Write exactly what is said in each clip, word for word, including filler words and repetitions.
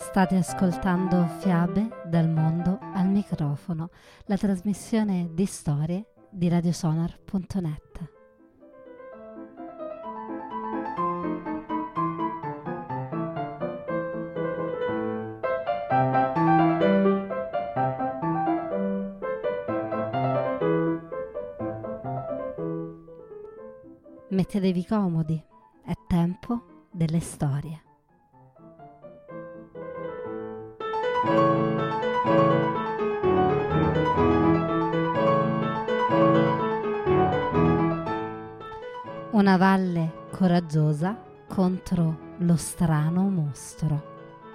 State ascoltando Fiabe dal mondo al microfono, la trasmissione di storie di radiosonar punto net. Mettetevi comodi, è tempo delle storie. Una valle coraggiosa contro lo strano mostro.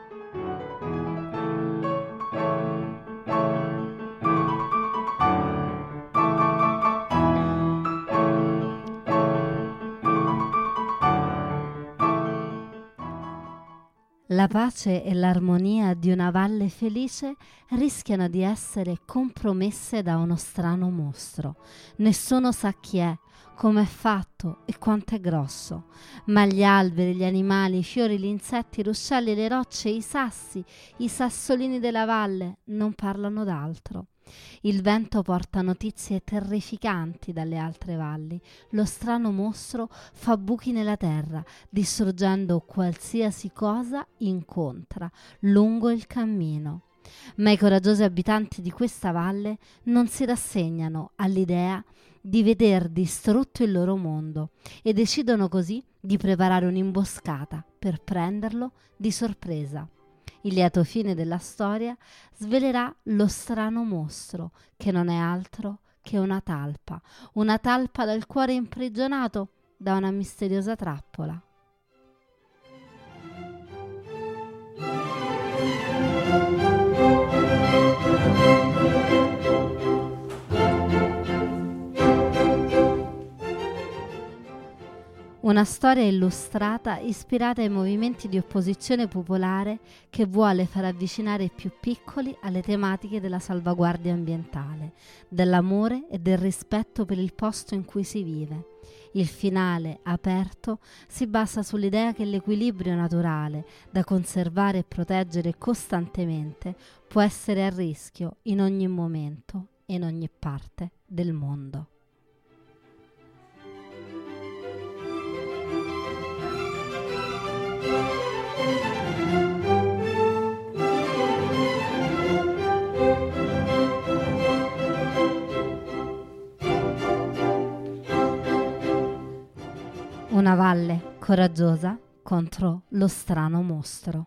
La pace e l'armonia di una valle felice rischiano di essere compromesse da uno strano mostro. Nessuno sa chi è, come è fatto e quanto è grosso, ma gli alberi, gli animali, i fiori, gli insetti, i ruscelli, le rocce, i sassi, i sassolini della valle non parlano d'altro. Il vento porta notizie terrificanti dalle altre valli. Lo strano mostro fa buchi nella terra, distruggendo qualsiasi cosa incontra lungo il cammino. Ma i coraggiosi abitanti di questa valle non si rassegnano all'idea di veder distrutto il loro mondo e decidono così di preparare un'imboscata per prenderlo di sorpresa. Il lieto fine della storia svelerà lo strano mostro, che non è altro che una talpa, una talpa dal cuore imprigionato da una misteriosa trappola. Una storia illustrata ispirata ai movimenti di opposizione popolare che vuole far avvicinare i più piccoli alle tematiche della salvaguardia ambientale, dell'amore e del rispetto per il posto in cui si vive. Il finale, aperto, si basa sull'idea che l'equilibrio naturale, da conservare e proteggere costantemente, può essere a rischio in ogni momento e in ogni parte del mondo. Una valle coraggiosa contro lo strano mostro.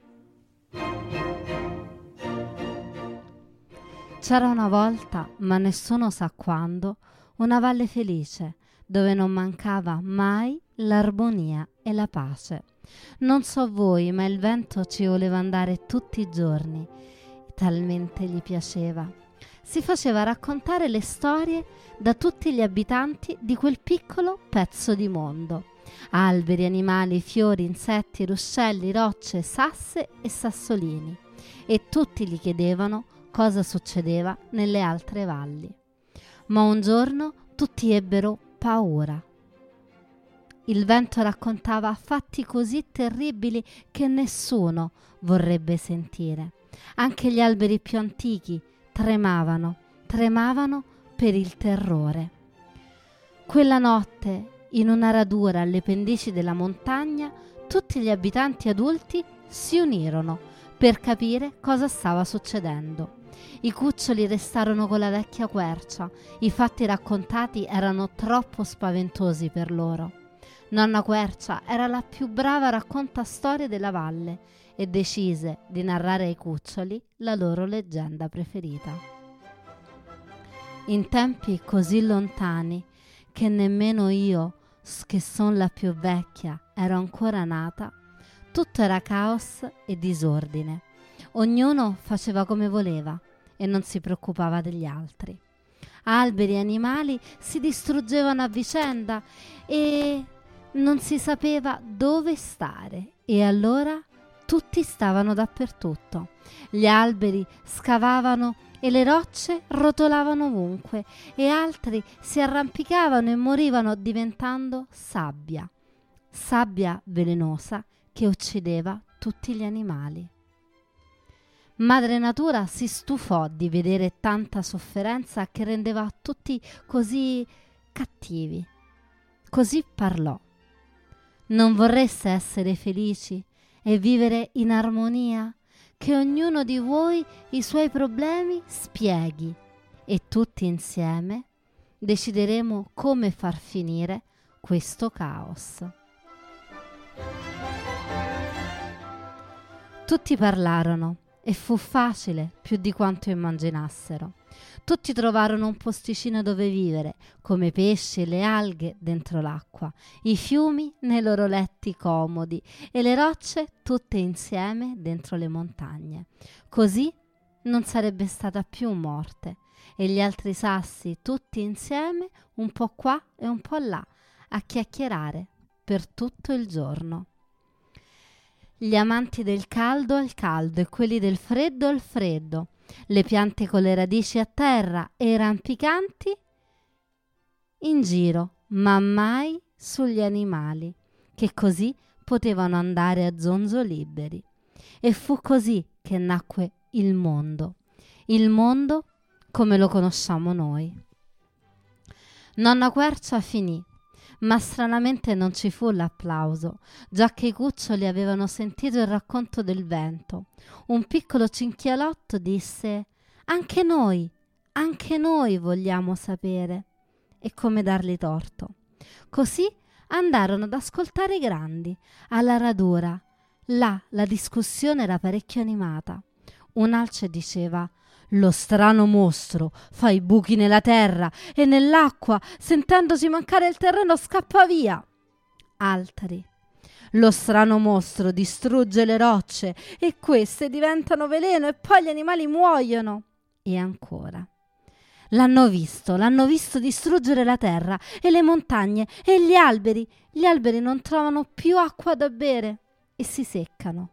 C'era una volta, ma nessuno sa quando, una valle felice, dove non mancava mai l'armonia e la pace. Non so voi, ma il vento ci voleva andare tutti i giorni, talmente gli piaceva. Si faceva raccontare le storie da tutti gli abitanti di quel piccolo pezzo di mondo. Alberi, animali, fiori, insetti, ruscelli, rocce, sasse e sassolini. E tutti gli chiedevano cosa succedeva nelle altre valli. Ma un giorno tutti ebbero paura. Il vento raccontava fatti così terribili che nessuno vorrebbe sentire. Anche gli alberi più antichi tremavano, tremavano per il terrore. Quella notte, in una radura alle pendici della montagna, tutti gli abitanti adulti si unirono per capire cosa stava succedendo. I cuccioli restarono con la vecchia quercia, i fatti raccontati erano troppo spaventosi per loro. Nonna Quercia era la più brava raccontastorie della valle e decise di narrare ai cuccioli la loro leggenda preferita. In tempi così lontani che nemmeno io, che son la più vecchia, ero ancora nata, tutto era caos e disordine. Ognuno faceva come voleva e non si preoccupava degli altri. Alberi e animali si distruggevano a vicenda e non si sapeva dove stare, e allora tutti stavano dappertutto. Gli alberi scavavano e le rocce rotolavano ovunque, e altri si arrampicavano e morivano diventando sabbia, sabbia velenosa che uccideva tutti gli animali. Madre Natura si stufò di vedere tanta sofferenza che rendeva tutti così cattivi. Così parlò. Non vorreste essere felici e vivere in armonia? Che ognuno di voi i suoi problemi spieghi e tutti insieme decideremo come far finire questo caos. Tutti parlarono e fu facile più di quanto immaginassero. Tutti trovarono un posticino dove vivere, come i pesci e le alghe dentro l'acqua, i fiumi nei loro letti comodi e le rocce tutte insieme dentro le montagne. Così non sarebbe stata più morte e gli altri sassi tutti insieme, un po' qua e un po' là, a chiacchierare per tutto il giorno. Gli amanti del caldo al caldo e quelli del freddo al freddo, le piante con le radici a terra e rampicanti in giro, ma mai sugli animali, che così potevano andare a zonzo liberi. E fu così che nacque il mondo, il mondo come lo conosciamo noi. Nonna Quercia finì, ma stranamente non ci fu l'applauso, già che i cuccioli avevano sentito il racconto del vento. Un piccolo cinchialotto disse: «Anche noi, anche noi vogliamo sapere». E come dargli torto. Così andarono ad ascoltare i grandi, alla radura. Là la discussione era parecchio animata. Un alce diceva: «Lo strano mostro fa i buchi nella terra e nell'acqua, sentendosi mancare il terreno scappa via». Altri: «Lo strano mostro distrugge le rocce e queste diventano veleno e poi gli animali muoiono». E ancora: «L'hanno visto, l'hanno visto distruggere la terra e le montagne e gli alberi. Gli alberi non trovano più acqua da bere e si seccano».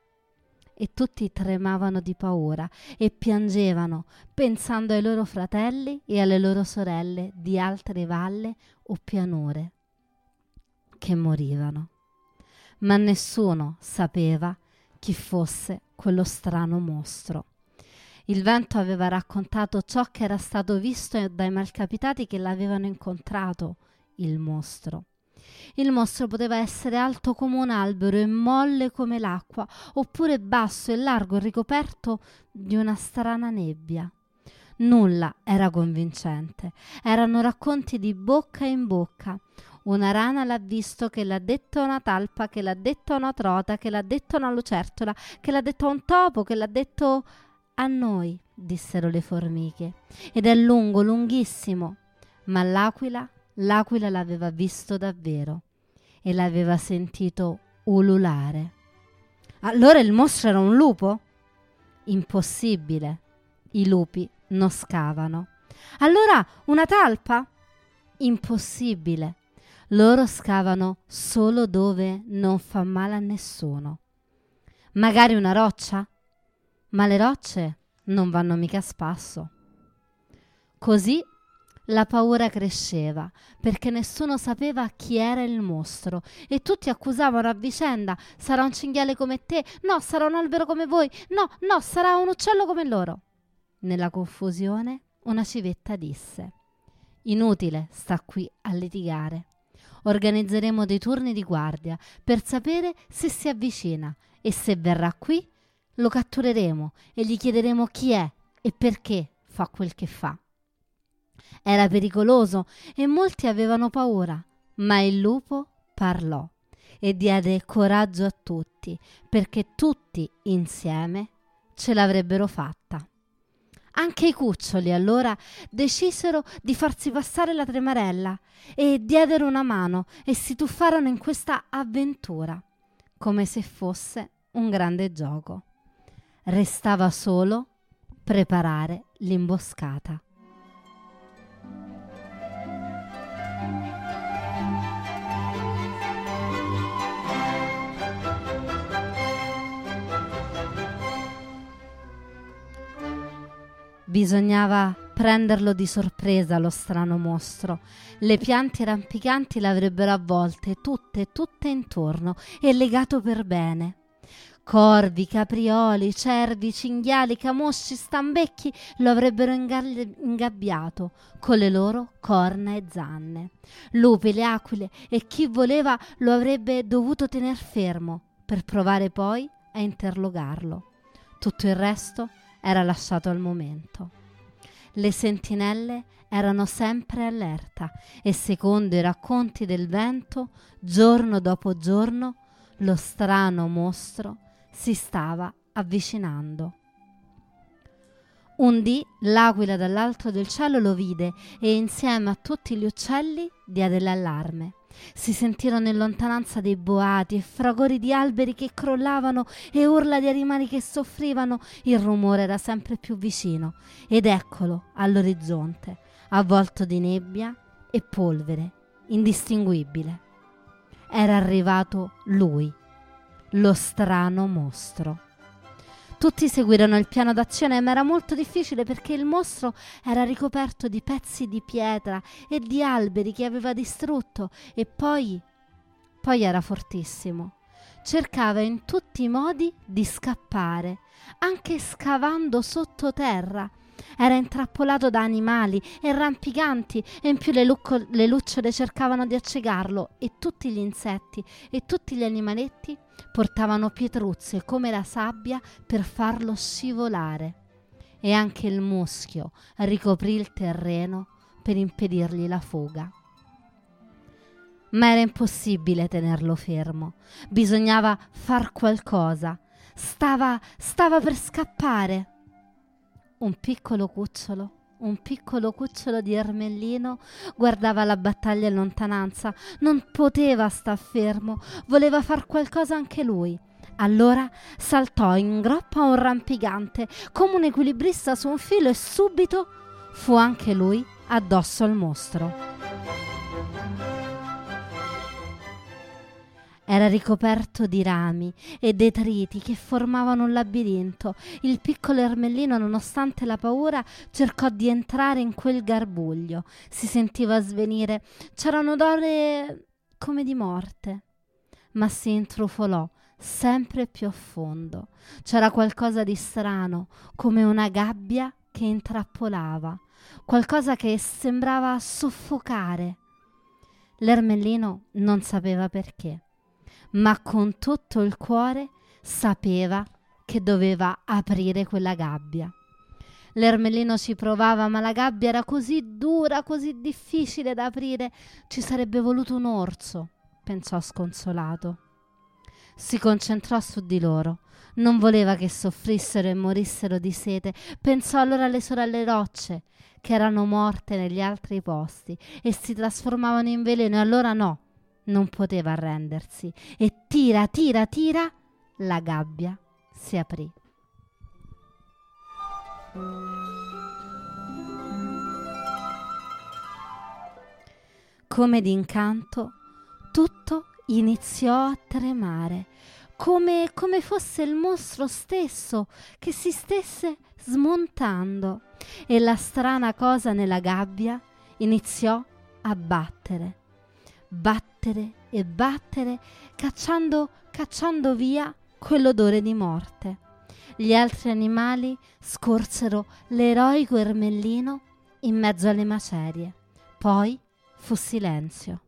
E tutti tremavano di paura e piangevano, pensando ai loro fratelli e alle loro sorelle di altre valle o pianure che morivano. Ma nessuno sapeva chi fosse quello strano mostro. Il vento aveva raccontato ciò che era stato visto dai malcapitati che l'avevano incontrato, il mostro. Il mostro poteva essere alto come un albero e molle come l'acqua, oppure basso e largo e ricoperto di una strana nebbia. Nulla era convincente. Erano racconti di bocca in bocca. Una rana l'ha visto, che l'ha detto a una talpa, che l'ha detto a una trota, che l'ha detto a una lucertola, che l'ha detto a un topo, che l'ha detto a noi, dissero le formiche. Ed è lungo, lunghissimo. Ma l'aquila, l'aquila l'aveva visto davvero e l'aveva sentito ululare. Allora il mostro era un lupo? Impossibile. I lupi non scavano. Allora una talpa? Impossibile. Loro scavano solo dove non fa male a nessuno. Magari una roccia? Ma le rocce non vanno mica a spasso. Così la paura cresceva, perché nessuno sapeva chi era il mostro e tutti accusavano a vicenda: sarà un cinghiale come te, no, sarà un albero come voi, no, no, sarà un uccello come loro. Nella confusione una civetta disse: inutile sta qui a litigare. Organizzeremo dei turni di guardia per sapere se si avvicina e se verrà qui lo cattureremo e gli chiederemo chi è e perché fa quel che fa. Era pericoloso e molti avevano paura, ma il lupo parlò e diede coraggio a tutti, perché tutti insieme ce l'avrebbero fatta. Anche i cuccioli allora decisero di farsi passare la tremarella e diedero una mano e si tuffarono in questa avventura, come se fosse un grande gioco. Restava solo preparare l'imboscata. Bisognava prenderlo di sorpresa lo strano mostro. Le piante rampicanti l'avrebbero avvolte tutte, tutte intorno e legato per bene. Corvi, caprioli, cervi, cinghiali, camosci, stambecchi lo avrebbero ingall- ingabbiato con le loro corna e zanne. Lupi, le aquile e chi voleva lo avrebbe dovuto tener fermo per provare poi a interrogarlo. Tutto il resto era lasciato al momento. Le sentinelle erano sempre allerta e secondo i racconti del vento, giorno dopo giorno, lo strano mostro si stava avvicinando. Un dì l'aquila dall'alto del cielo lo vide e insieme a tutti gli uccelli diede l'allarme. Si sentirono in lontananza dei boati e fragori di alberi che crollavano e urla di animali che soffrivano. Il rumore era sempre più vicino ed eccolo all'orizzonte, avvolto di nebbia e polvere, indistinguibile. Era arrivato lui, lo strano mostro. Tutti seguirono il piano d'azione, ma era molto difficile perché il mostro era ricoperto di pezzi di pietra e di alberi che aveva distrutto e poi, poi era fortissimo. Cercava in tutti i modi di scappare, anche scavando sottoterra. Era intrappolato da animali e rampicanti e in più le, lucco- le lucciole cercavano di accecarlo e tutti gli insetti e tutti gli animaletti portavano pietruzze come la sabbia per farlo scivolare e anche il muschio ricoprì il terreno per impedirgli la fuga. Ma era impossibile tenerlo fermo, bisognava far qualcosa. Stava, stava per scappare. Un piccolo cucciolo, un piccolo cucciolo di ermellino guardava la battaglia in lontananza. Non poteva star fermo, voleva far qualcosa anche lui. Allora saltò in groppa un rampicante, come un equilibrista su un filo, e subito fu anche lui addosso al mostro. Era ricoperto di rami e detriti che formavano un labirinto. Il piccolo ermellino, nonostante la paura, cercò di entrare in quel garbuglio. Si sentiva svenire. C'era un odore come di morte, ma si intrufolò sempre più a fondo. C'era qualcosa di strano, come una gabbia che intrappolava, qualcosa che sembrava soffocare. L'ermellino non sapeva perché, ma con tutto il cuore sapeva che doveva aprire quella gabbia. L'ermellino ci provava, ma la gabbia era così dura, così difficile da aprire. Ci sarebbe voluto un orso, pensò sconsolato. Si concentrò su di loro. Non voleva che soffrissero e morissero di sete. Pensò allora alle sorelle rocce, che erano morte negli altri posti e si trasformavano in veleno, e allora no, non poteva arrendersi, e tira, tira, tira, la gabbia si aprì. Come d'incanto, tutto iniziò a tremare, come, come fosse il mostro stesso che si stesse smontando, e la strana cosa nella gabbia iniziò a battere. Battere e battere, cacciando, cacciando via quell'odore di morte. Gli altri animali scorsero l'eroico ermellino in mezzo alle macerie. Poi fu silenzio.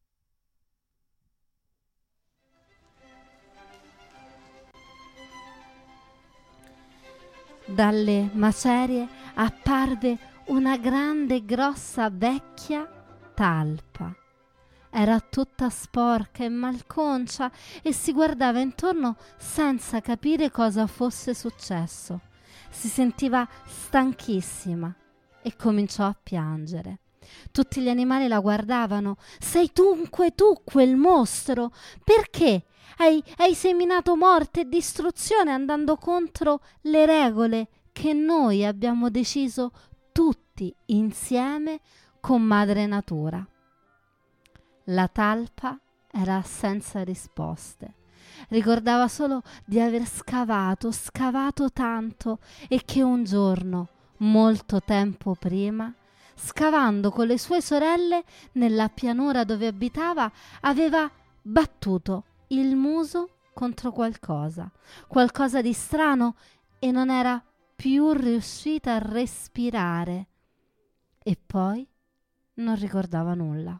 Dalle macerie apparve una grande e grossa vecchia talpa. Era tutta sporca e malconcia e si guardava intorno senza capire cosa fosse successo. Si sentiva stanchissima e cominciò a piangere. Tutti gli animali la guardavano. «Sei dunque tu quel mostro? Perché hai, hai seminato morte e distruzione andando contro le regole che noi abbiamo deciso tutti insieme con Madre Natura?» La talpa era senza risposte. Ricordava solo di aver scavato, scavato tanto, e che un giorno, molto tempo prima, scavando con le sue sorelle nella pianura dove abitava, aveva battuto il muso contro qualcosa, qualcosa di strano, e non era più riuscita a respirare. E poi non ricordava nulla.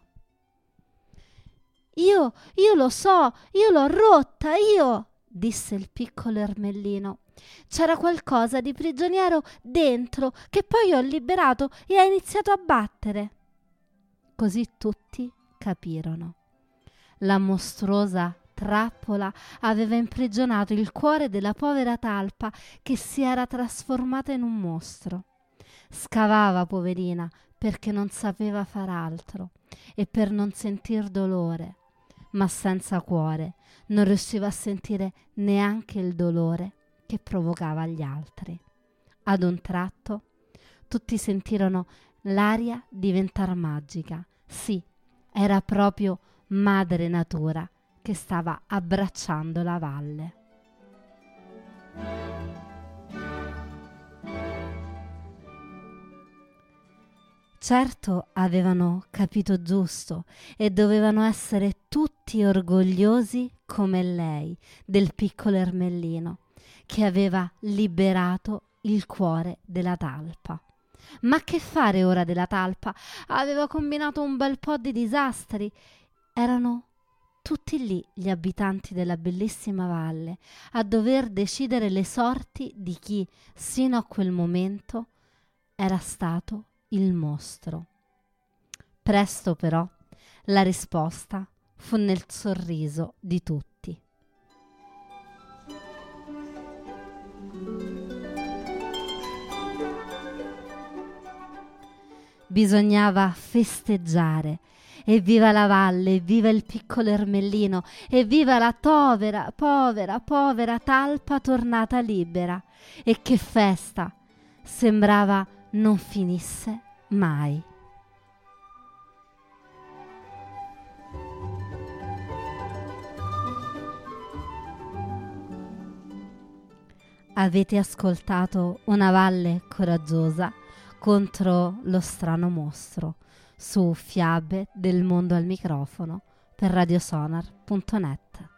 Io, io lo so, io l'ho rotta, io, disse il piccolo ermellino. C'era qualcosa di prigioniero dentro che poi ho liberato e ha iniziato a battere. Così tutti capirono. La mostruosa trappola aveva imprigionato il cuore della povera talpa, che si era trasformata in un mostro. Scavava, poverina, perché non sapeva far altro e per non sentir dolore, ma senza cuore non riusciva a sentire neanche il dolore che provocava agli altri. Ad un tratto tutti sentirono l'aria diventar magica. Sì, era proprio Madre Natura che stava abbracciando la valle. Certo avevano capito giusto e dovevano essere tutti orgogliosi come lei del piccolo ermellino che aveva liberato il cuore della talpa. Ma che fare ora della talpa? Aveva combinato un bel po' di disastri. Erano tutti lì gli abitanti della bellissima valle a dover decidere le sorti di chi sino a quel momento era stato il mostro. Presto però la risposta fu nel sorriso di tutti. Bisognava festeggiare. Evviva la valle, evviva il piccolo ermellino, evviva la povera, povera, povera talpa tornata libera. E che festa! Sembrava non finisse mai. Avete ascoltato Una valle coraggiosa contro lo strano mostro su Fiabe del mondo al microfono per radiosonar punto net.